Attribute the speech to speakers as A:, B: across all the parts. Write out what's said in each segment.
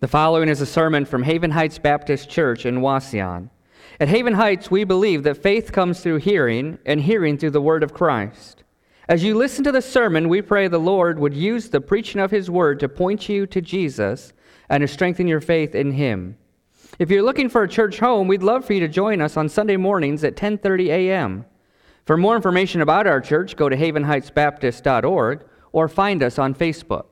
A: The following is a sermon from Haven Heights Baptist Church in Wauseon. At Haven Heights, we believe that faith comes through hearing, and hearing through the word of Christ. As you listen to the sermon, we pray the Lord would use the preaching of his word to point you to Jesus and to strengthen your faith in him. If you're looking for a church home, we'd love for you to join us on Sunday mornings at 10:30 a.m. For more information about our church, go to havenheightsbaptist.org or find us on Facebook.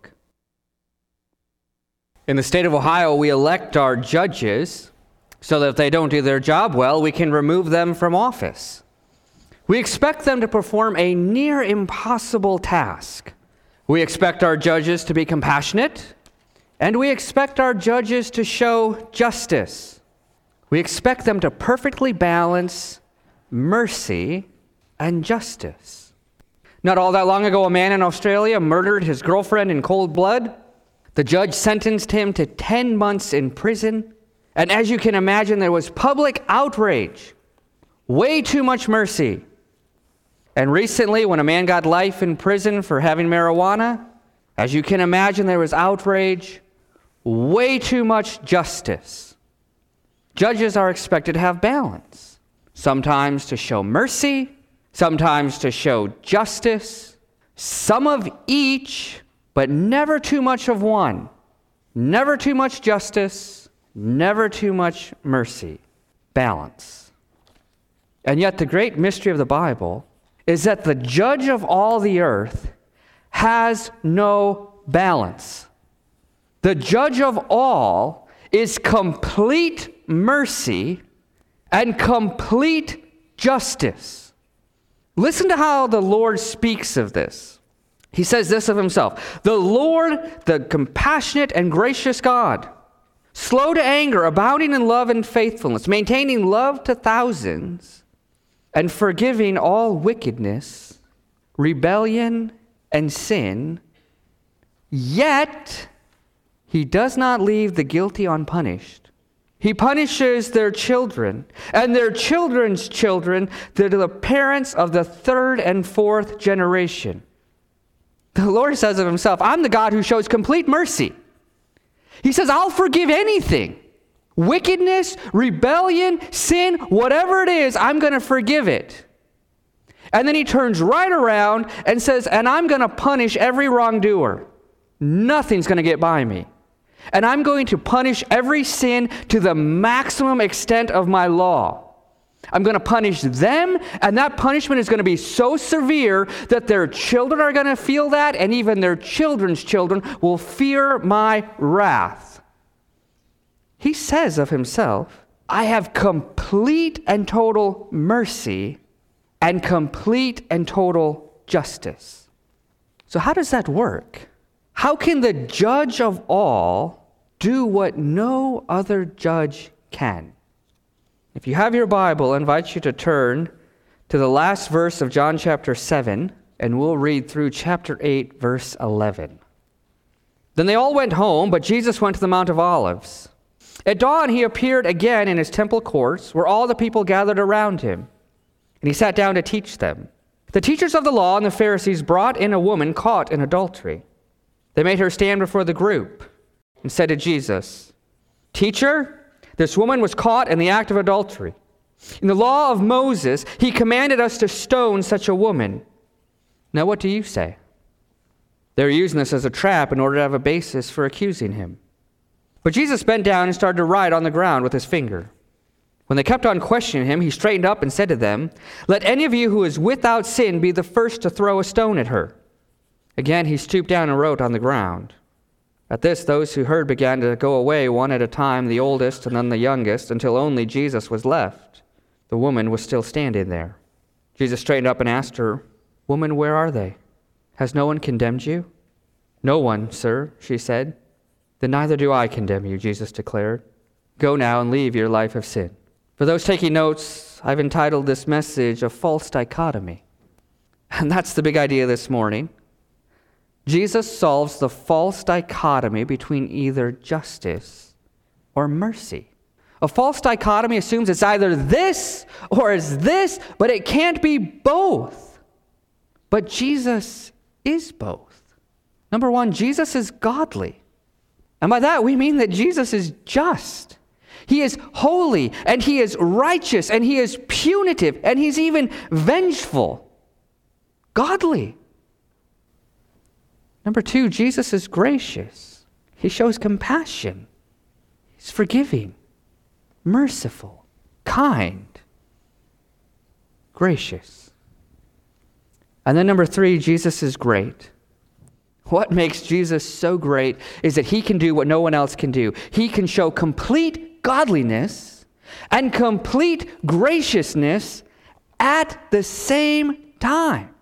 A: In the state of Ohio, we elect our judges so that if they don't do their job well, we can remove them from office. We expect them to perform a near impossible task. We expect our judges to be compassionate, and we expect our judges to show justice. We expect them to perfectly balance mercy and justice. Not all that long ago, a man in Australia murdered his girlfriend in cold blood. The judge sentenced him to 10 months in prison. And as you can imagine, there was public outrage. Way too much mercy. And recently, when a man got life in prison for having marijuana, as you can imagine, there was outrage. Way too much justice. Judges are expected to have balance. Sometimes to show mercy, sometimes to show justice, some of each, but never too much of one. Never too much justice, never too much mercy. Balance. And yet the great mystery of the Bible is that the judge of all the earth has no balance. The judge of all is complete mercy and complete justice. Listen to how the Lord speaks of this. He says this of himself: the Lord, the compassionate and gracious God, slow to anger, abounding in love and faithfulness, maintaining love to thousands, and forgiving all wickedness, rebellion, and sin, yet he does not leave the guilty unpunished. He punishes their children and their children's children to the parents of the third and fourth generation. The Lord says of himself, I'm the God who shows complete mercy. He says, I'll forgive anything. Wickedness, rebellion, sin, whatever it is, I'm going to forgive it. And then he turns right around and says, and I'm going to punish every wrongdoer. Nothing's going to get by me. And I'm going to punish every sin to the maximum extent of my law. I'm going to punish them, and that punishment is going to be so severe that their children are going to feel that, and even their children's children will fear my wrath. He says of himself, I have complete and total mercy and complete and total justice. So how does that work? How can the judge of all do what no other judge can? If you have your Bible, I invite you to turn to the last verse of John chapter 7, and we'll read through chapter 8, verse 11. Then they all went home, but Jesus went to the Mount of Olives. At dawn he appeared again in his temple courts, where all the people gathered around him, and he sat down to teach them. The teachers of the law and the Pharisees brought in a woman caught in adultery. They made her stand before the group and said to Jesus, Teacher, this woman was caught in the act of adultery. In the law of Moses, he commanded us to stone such a woman. Now what do you say? They're using this as a trap in order to have a basis for accusing him. But Jesus bent down and started to write on the ground with his finger. When they kept on questioning him, he straightened up and said to them, Let any of you who is without sin be the first to throw a stone at her. Again he stooped down and wrote on the ground. At this, those who heard began to go away one at a time, the oldest and then the youngest, until only Jesus was left. The woman was still standing there. Jesus straightened up and asked her, Woman, where are they? Has no one condemned you? No one, sir, she said. Then neither do I condemn you, Jesus declared. Go now and leave your life of sin. For those taking notes, I've entitled this message, A False Dichotomy. And that's the big idea this morning. Jesus solves the false dichotomy between either justice or mercy. A false dichotomy assumes it's either this or it's this, but it can't be both. But Jesus is both. Number one, Jesus is godly. And by that we mean that Jesus is just. He is holy, and he is righteous, and he is punitive, and he's even vengeful, godly. Number two, Jesus is gracious. He shows compassion. He's forgiving, merciful, kind, gracious. And then number three, Jesus is great. What makes Jesus so great is that he can do what no one else can do. He can show complete godliness and complete graciousness at the same time.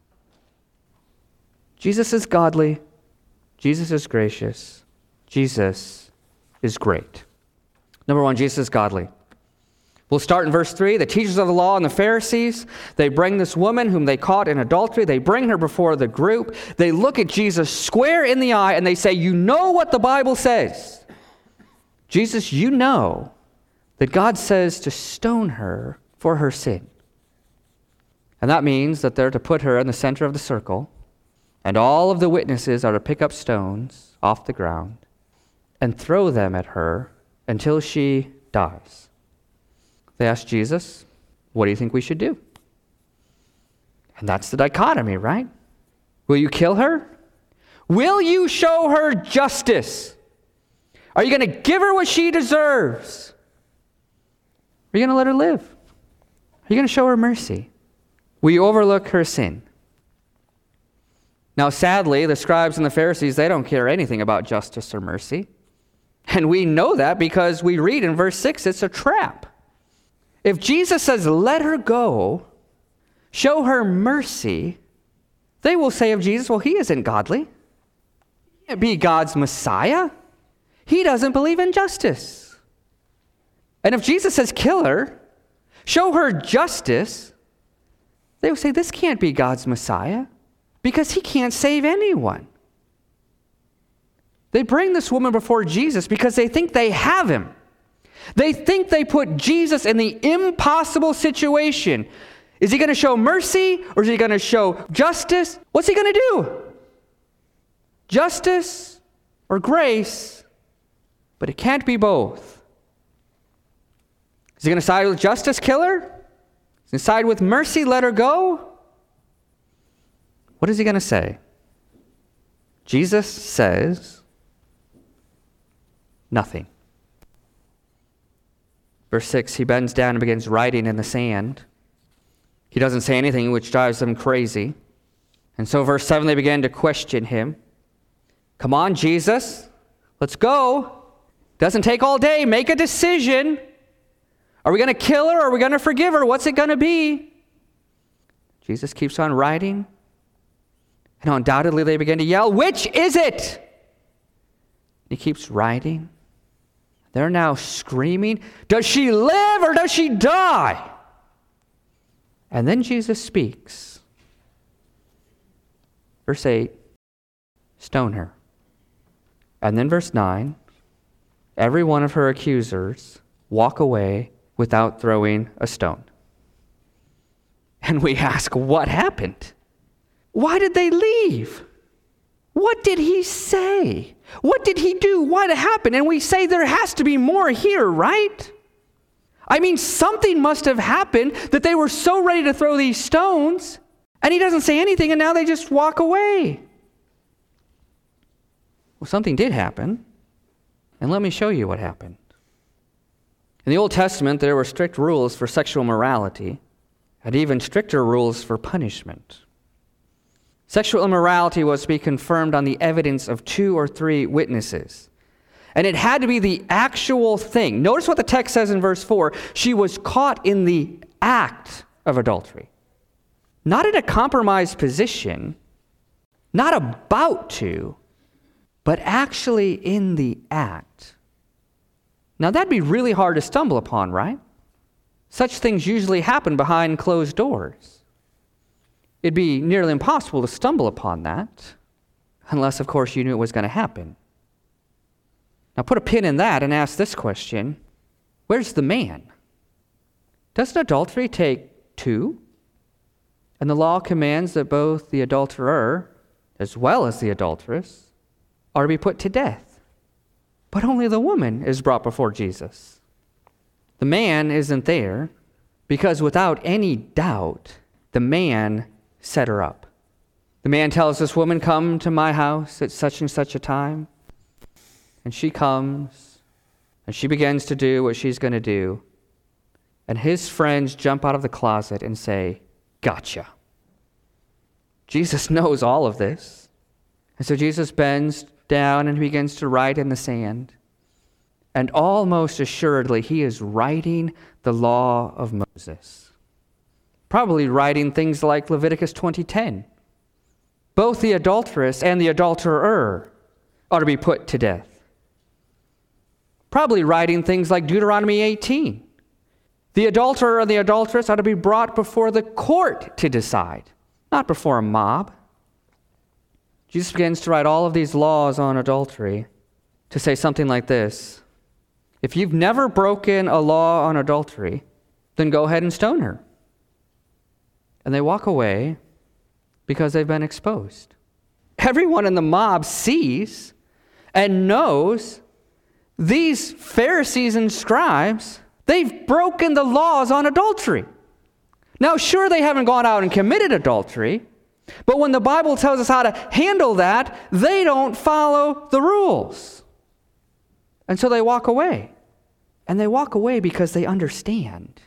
A: Jesus is godly. Jesus is gracious. Jesus is great. Number one, Jesus is godly. We'll start in verse 3. The teachers of the law and the Pharisees, they bring this woman whom they caught in adultery. They bring her before the group. They look at Jesus square in the eye and they say, you know what the Bible says. Jesus, you know that God says to stone her for her sin. And that means that they're to put her in the center of the circle, and all of the witnesses are to pick up stones off the ground and throw them at her until she dies. They asked Jesus, what do you think we should do? And that's the dichotomy, right? Will you kill her? Will you show her justice? Are you going to give her what she deserves? Are you going to let her live? Are you going to show her mercy? Will you overlook her sin? Now, sadly, the scribes and the Pharisees, they don't care anything about justice or mercy. And we know that because we read in verse 6, it's a trap. If Jesus says, let her go, show her mercy, they will say of Jesus, well, he isn't godly. He can't be God's Messiah. He doesn't believe in justice. And if Jesus says, kill her, show her justice, they will say, this can't be God's Messiah because he can't save anyone. They bring this woman before Jesus because they think they have him. They think they put Jesus in the impossible situation. Is he going to show mercy or is he going to show justice? What's he going to do? Justice or grace, but it can't be both. Is he going to side with justice, kill her? Is he going to side with mercy, let her go? What is he going to say? Jesus says nothing. Verse 6, he bends down and begins writing in the sand. He doesn't say anything, which drives them crazy. And so verse 7, they begin to question him. Come on, Jesus, let's go. Doesn't take all day. Make a decision. Are we going to kill her or are we going to forgive her? What's it going to be? Jesus keeps on writing. And undoubtedly they begin to yell, which is it? He keeps writing. They're now screaming, does she live or does she die? And then Jesus speaks. Verse 8, stone her. And then verse 9, every one of her accusers walk away without throwing a stone. And we ask, what happened? Why did they leave? What did he say? What did he do? What happened? And we say there has to be more here, right? I mean, something must have happened that they were so ready to throw these stones, and he doesn't say anything, and now they just walk away. Well, something did happen, and let me show you what happened. In the Old Testament, there were strict rules for sexual morality, and even stricter rules for punishment. Sexual immorality was to be confirmed on the evidence of 2 or 3 witnesses. And it had to be the actual thing. Notice what the text says in verse 4. She was caught in the act of adultery. Not in a compromised position, not about to, but actually in the act. Now that'd be really hard to stumble upon, right? Such things usually happen behind closed doors. It'd be nearly impossible to stumble upon that, unless, of course, you knew it was going to happen. Now put a pin in that and ask this question. Where's the man? Doesn't adultery take 2? And the law commands that both the adulterer as well as the adulteress are to be put to death. But only the woman is brought before Jesus. The man isn't there because without any doubt, the man set her up. The man tells this woman, come to my house at such and such a time. And she comes, and she begins to do what she's going to do. And his friends jump out of the closet and say, gotcha. Jesus knows all of this. And so Jesus bends down and begins to write in the sand. And almost assuredly, he is writing the law of Moses. Probably writing things like Leviticus 20:10. Both the adulteress and the adulterer are to be put to death. Probably writing things like Deuteronomy 18. The adulterer and the adulteress are to be brought before the court to decide, not before a mob. Jesus begins to write all of these laws on adultery to say something like this. If you've never broken a law on adultery, then go ahead and stone her. And they walk away because they've been exposed. Everyone in the mob sees and knows these Pharisees and scribes, they've broken the laws on adultery. Now, sure, they haven't gone out and committed adultery, but when the Bible tells us how to handle that, they don't follow the rules. And so they walk away. And they walk away because they understand.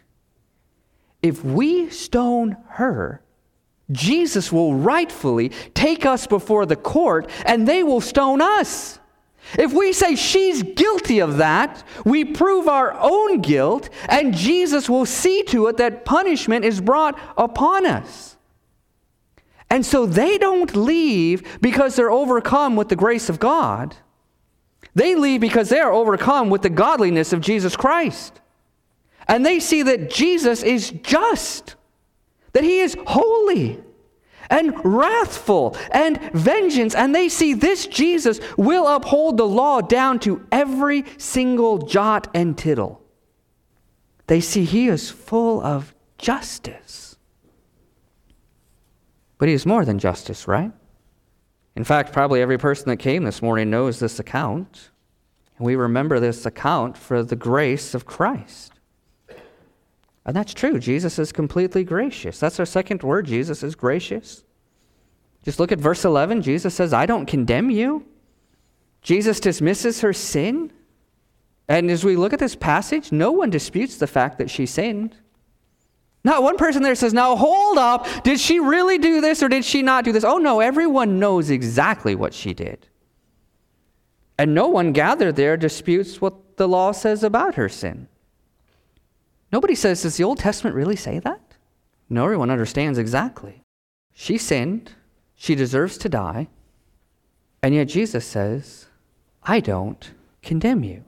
A: If we stone her, Jesus will rightfully take us before the court and they will stone us. If we say she's guilty of that, we prove our own guilt and Jesus will see to it that punishment is brought upon us. And so they don't leave because they're overcome with the grace of God. They leave because they are overcome with the godliness of Jesus Christ. And they see that Jesus is just, that he is holy and wrathful and vengeance. And they see this Jesus will uphold the law down to every single jot and tittle. They see he is full of justice. But he is more than justice, right? In fact, probably every person that came this morning knows this account. And we remember this account for the grace of Christ. And that's true. Jesus is completely gracious. That's our second word. Jesus is gracious. Just look at verse 11. Jesus says, I don't condemn you. Jesus dismisses her sin. And as we look at this passage, no one disputes the fact that she sinned. Not one person there says, now hold up, did she really do this or did she not do this? Oh no, everyone knows exactly what she did. And no one gathered there disputes what the law says about her sin. Nobody says, does the Old Testament really say that? No, everyone understands exactly. She sinned, she deserves to die, and yet Jesus says, I don't condemn you.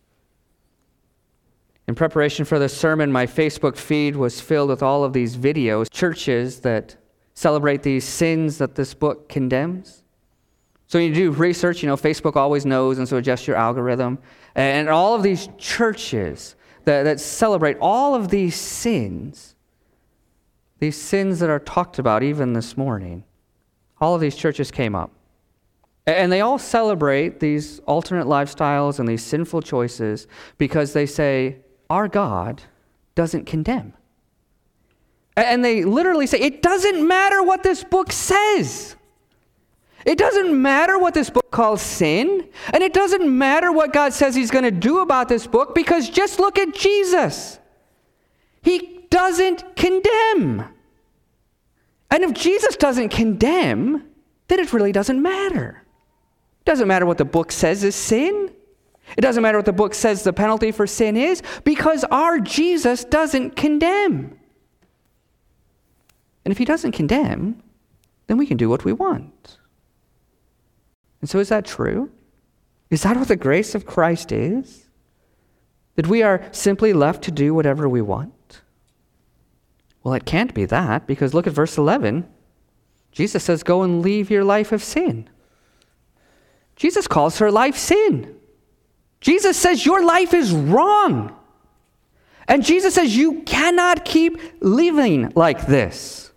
A: In preparation for this sermon, my Facebook feed was filled with all of these videos, churches that celebrate these sins that this book condemns. So when you do research, Facebook always knows, and so adjusts your algorithm. And all of these churches that celebrate all of these sins that are talked about even this morning, all of these churches came up. And they all celebrate these alternate lifestyles and these sinful choices because they say, our God doesn't condemn. And they literally say, it doesn't matter what this book says. It doesn't matter what this book calls sin. And it doesn't matter what God says he's going to do about this book because just look at Jesus. He doesn't condemn. And if Jesus doesn't condemn, then it really doesn't matter. It doesn't matter what the book says is sin. It doesn't matter what the book says the penalty for sin is because our Jesus doesn't condemn. And if he doesn't condemn, then we can do what we want. And so is that true? Is that what the grace of Christ is? That we are simply left to do whatever we want? Well, it can't be that because look at verse 11. Jesus says, go and leave your life of sin. Jesus calls her life sin. Jesus says your life is wrong. And Jesus says you cannot keep living like this.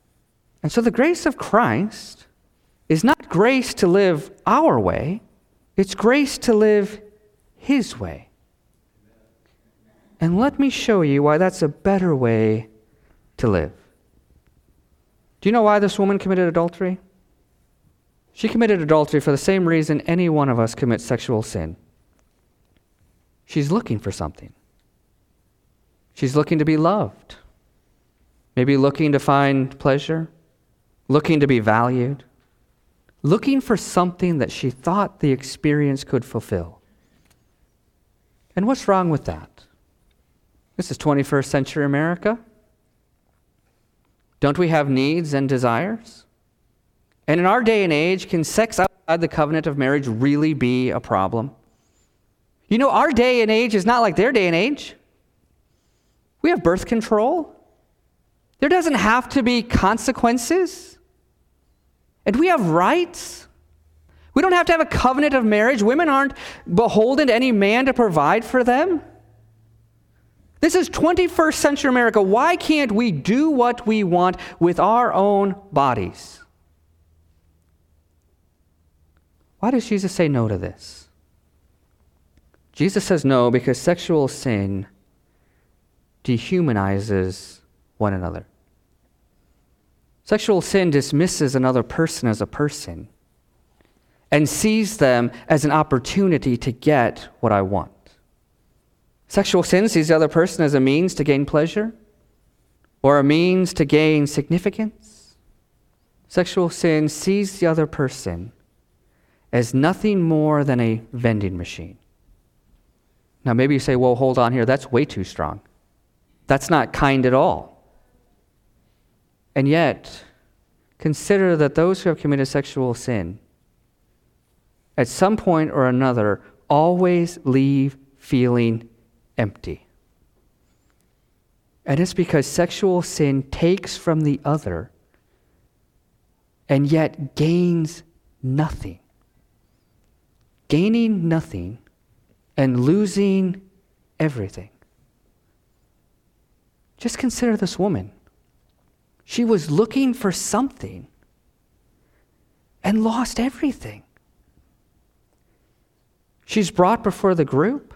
A: And so the grace of Christ is not grace to live our way, It's grace to live His way. And let me show you why that's a better way to live. Do you know why this woman committed adultery? She committed adultery for the same reason any one of us commits sexual sin. She's looking for something. She's looking to be loved. Maybe looking to find pleasure. Looking to be valued. Looking for something that she thought the experience could fulfill. And what's wrong with that? This is 21st century America. Don't we have needs and desires? And in our day and age, can sex outside the covenant of marriage really be a problem? You know, our day and age is not like their day and age. We have birth control. There doesn't have to be consequences. And we have rights. We don't have to have a covenant of marriage. Women aren't beholden to any man to provide for them. This is 21st century America. Why can't we do what we want with our own bodies? Why does Jesus say no to this? Jesus says no because sexual sin dehumanizes one another. Sexual sin dismisses another person as a person and sees them as an opportunity to get what I want. Sexual sin sees the other person as a means to gain pleasure or a means to gain significance. Sexual sin sees the other person as nothing more than a vending machine. Now maybe you say, well, hold on here, that's way too strong. That's not kind at all. And yet, consider that those who have committed sexual sin, at some point or another, always leave feeling empty. And it's because sexual sin takes from the other and yet gains nothing. Gaining nothing and losing everything. Just consider this woman. She was looking for something and lost everything. She's brought before the group.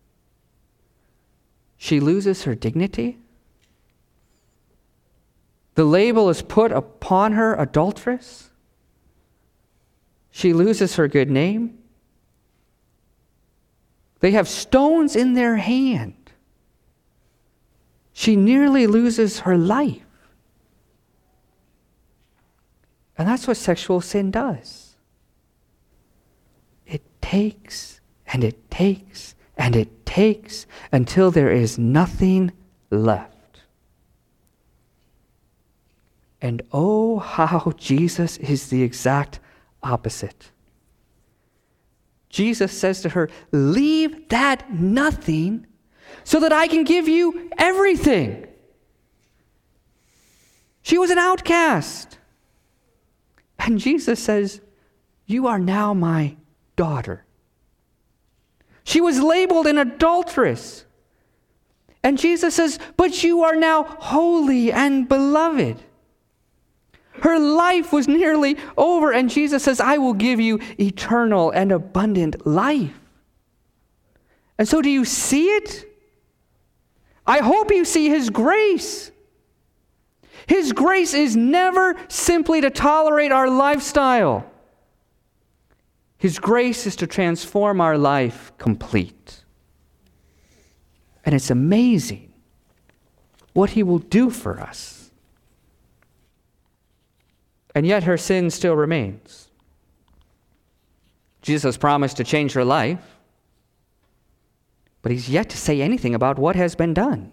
A: She loses her dignity. The label is put upon her, adulteress. She loses her good name. They have stones in their hand. She nearly loses her life. And that's what sexual sin does. It takes and it takes and it takes until there is nothing left. And oh, how Jesus is the exact opposite. Jesus says to her, leave that nothing so that I can give you everything. She was an outcast. And Jesus says, you are now my daughter. She was labeled an adulteress. And Jesus says, but you are now holy and beloved. Her life was nearly over, and Jesus says, I will give you eternal and abundant life. And so do you see it? I hope you see His grace. His grace is never simply to tolerate our lifestyle. His grace is to transform our life complete. And it's amazing what He will do for us. And yet her sin still remains. Jesus promised to change her life, but He's yet to say anything about what has been done.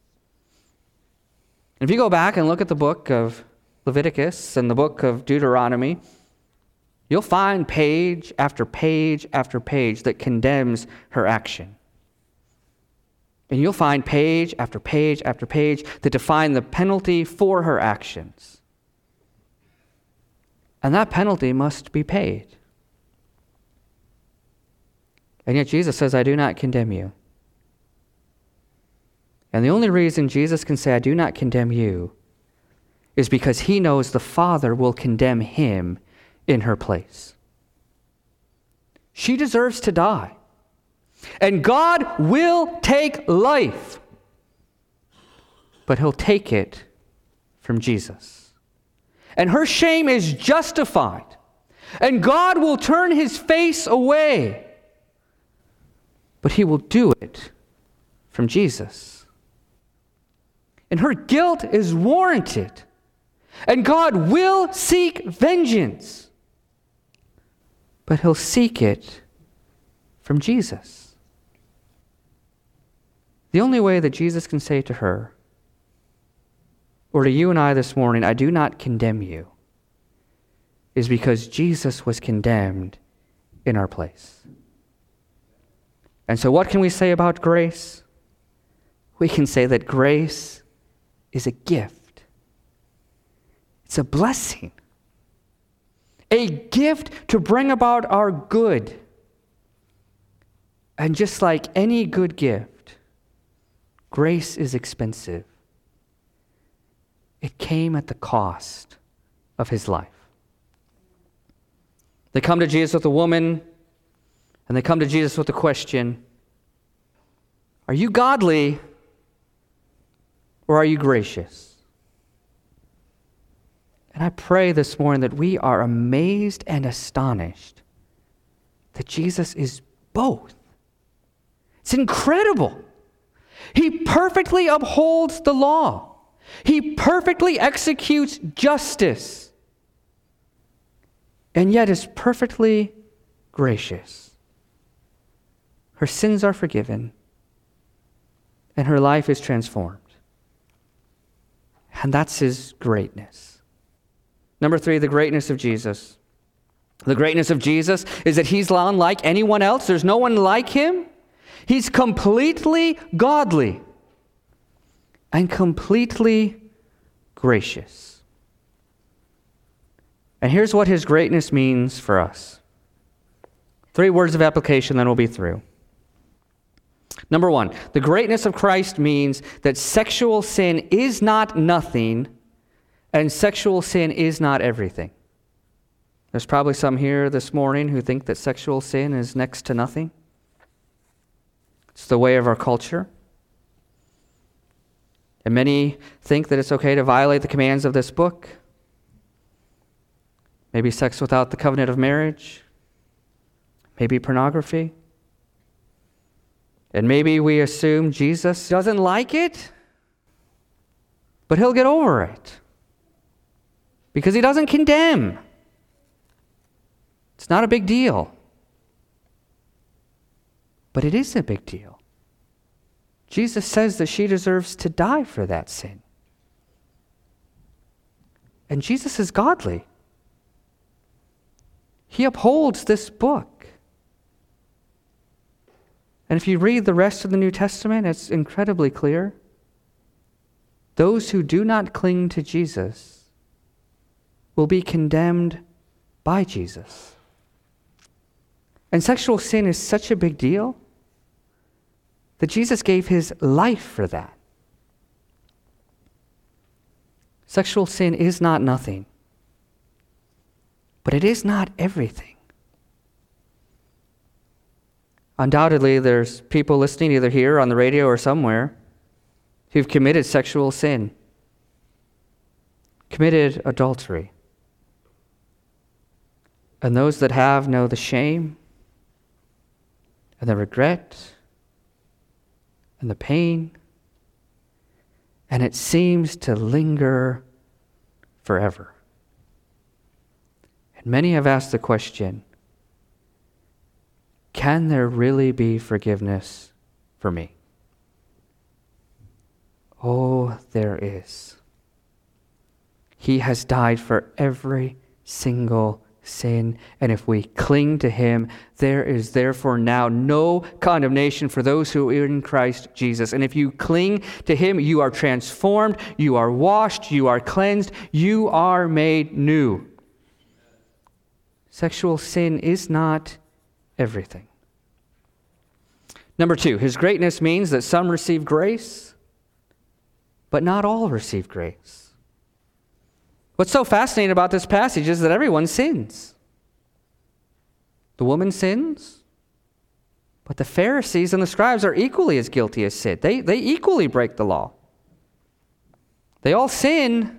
A: If you go back and look at the book of Leviticus and the book of Deuteronomy, you'll find page after page after page that condemns her action. And you'll find page after page after page that define the penalty for her actions. And that penalty must be paid. And yet Jesus says, I do not condemn you. And the only reason Jesus can say, I do not condemn you, is because He knows the Father will condemn him in her place. She deserves to die. And God will take life, but he'll take it from Jesus. And her shame is justified. And God will turn his face away, but he will do it from Jesus. And her guilt is warranted. And God will seek vengeance, but he'll seek it from Jesus. The only way that Jesus can say to her, or to you and I this morning, I do not condemn you, is because Jesus was condemned in our place. And so what can we say about grace? We can say that grace is a gift. It's a blessing. A gift to bring about our good. And just like any good gift, grace is expensive. It came at the cost of his life. They come to Jesus with a woman, and they come to Jesus with a question: are you godly or are you gracious? And I pray this morning that we are amazed and astonished that Jesus is both. It's incredible. He perfectly upholds the law. He perfectly executes justice. And yet is perfectly gracious. Her sins are forgiven, and her life is transformed. And that's his greatness. Number 3, the greatness of Jesus. The greatness of Jesus is that he's unlike anyone else. There's no one like him. He's completely godly and completely gracious. And here's what his greatness means for us. 3 words of application, then we'll be through. Number 1, the greatness of Christ means that sexual sin is not nothing, and sexual sin is not everything. There's probably some here this morning who think that sexual sin is next to nothing. It's the way of our culture. And many think that it's okay to violate the commands of this book. Maybe sex without the covenant of marriage. Maybe pornography. And maybe we assume Jesus doesn't like it, but he'll get over it because he doesn't condemn. It's not a big deal. But it is a big deal. Jesus says that she deserves to die for that sin. And Jesus is godly. He upholds this book. And if you read the rest of the New Testament, it's incredibly clear. Those who do not cling to Jesus will be condemned by Jesus. And sexual sin is such a big deal that Jesus gave his life for that. Sexual sin is not nothing, but it is not everything. Undoubtedly, there's people listening either here on the radio or somewhere who've committed sexual sin, committed adultery. And those that have know the shame and the regret and the pain, and it seems to linger forever. And many have asked the question, can there really be forgiveness for me? Oh, there is. He has died for every single sin, and if we cling to him, there is therefore now no condemnation for those who are in Christ Jesus. And if you cling to him, you are transformed, you are washed, you are cleansed, you are made new. Sexual sin is not everything. Number 2, his greatness means that some receive grace, but not all receive grace. What's so fascinating about this passage is that everyone sins. The woman sins, but the Pharisees and the scribes are equally as guilty as sin. They equally break the law. They all sin,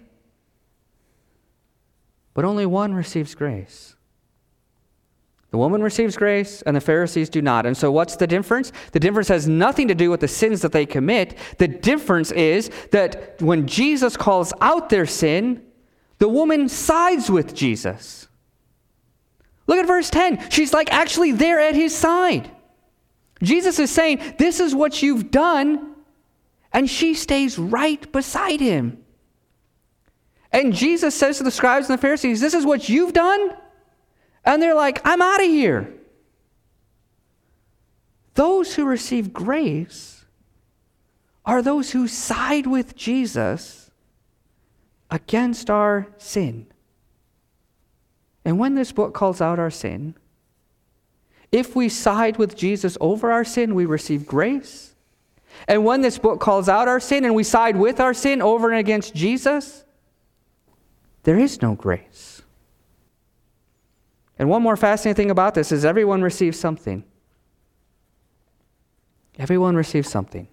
A: but only one receives grace. The woman receives grace, and the Pharisees do not. And so what's the difference? The difference has nothing to do with the sins that they commit. The difference is that when Jesus calls out their sin, the woman sides with Jesus. Look at verse 10. She's like actually there at his side. Jesus is saying, this is what you've done, and she stays right beside him. And Jesus says to the scribes and the Pharisees, this is what you've done? And they're like, I'm out of here. Those who receive grace are those who side with Jesus against our sin. And when this book calls out our sin, if we side with Jesus over our sin, we receive grace. And when this book calls out our sin and we side with our sin over and against Jesus, there is no grace. And one more fascinating thing about this is everyone receives something. Everyone receives something.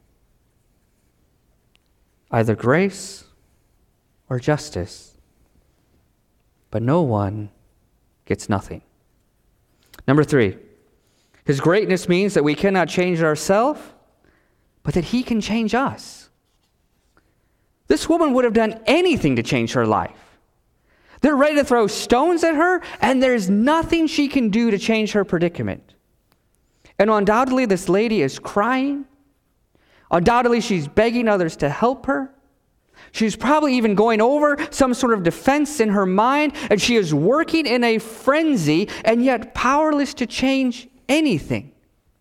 A: Either grace or justice. But no one gets nothing. Number 3, his greatness means that we cannot change ourselves, but that he can change us. This woman would have done anything to change her life. They're ready to throw stones at her, and there's nothing she can do to change her predicament. And undoubtedly, this lady is crying. Undoubtedly, she's begging others to help her. She's probably even going over some sort of defense in her mind, and she is working in a frenzy and yet powerless to change anything.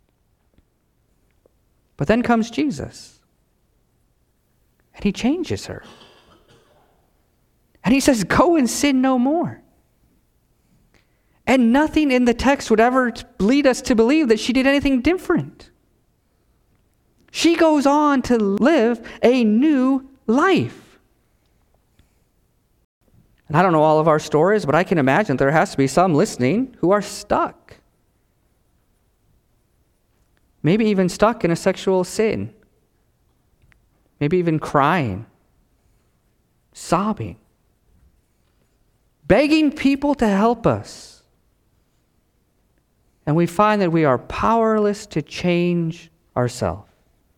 A: But then comes Jesus, and he changes her. And he says, go and sin no more. And nothing in the text would ever lead us to believe that she did anything different. She goes on to live a new life. And I don't know all of our stories, but I can imagine there has to be some listening who are stuck. Maybe even stuck in a sexual sin. Maybe even crying, sobbing, begging people to help us. And we find that we are powerless to change ourselves.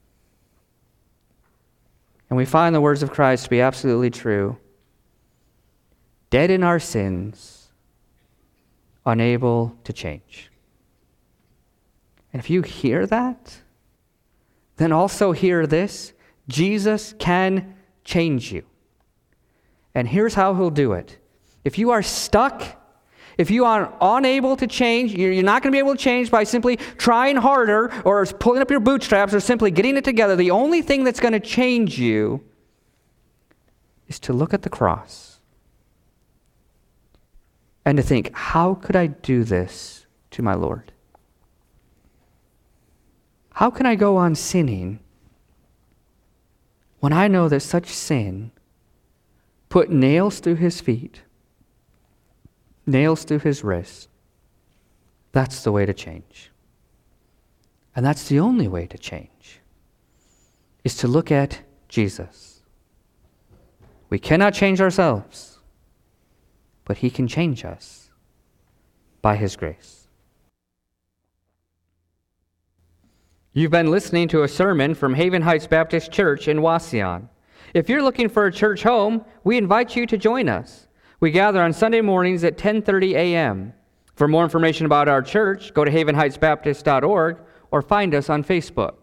A: And we find the words of Christ to be absolutely true. Dead in our sins, unable to change. And if you hear that, then also hear this. Jesus can change you. And here's how he'll do it. If you are stuck, if you are unable to change, you're not going to be able to change by simply trying harder or pulling up your bootstraps or simply getting it together. The only thing that's going to change you is to look at the cross and to think, how could I do this to my Lord? How can I go on sinning when I know that such sin put nails through his feet, nails through his wrists? That's the way to change. And that's the only way to change, is to look at Jesus. We cannot change ourselves, but he can change us by his grace. You've been listening to a sermon from Haven Heights Baptist Church in Wauseon. If you're looking for a church home, we invite you to join us. We gather on Sunday mornings at 10:30 a.m. For more information about our church, go to havenheightsbaptist.org or find us on Facebook.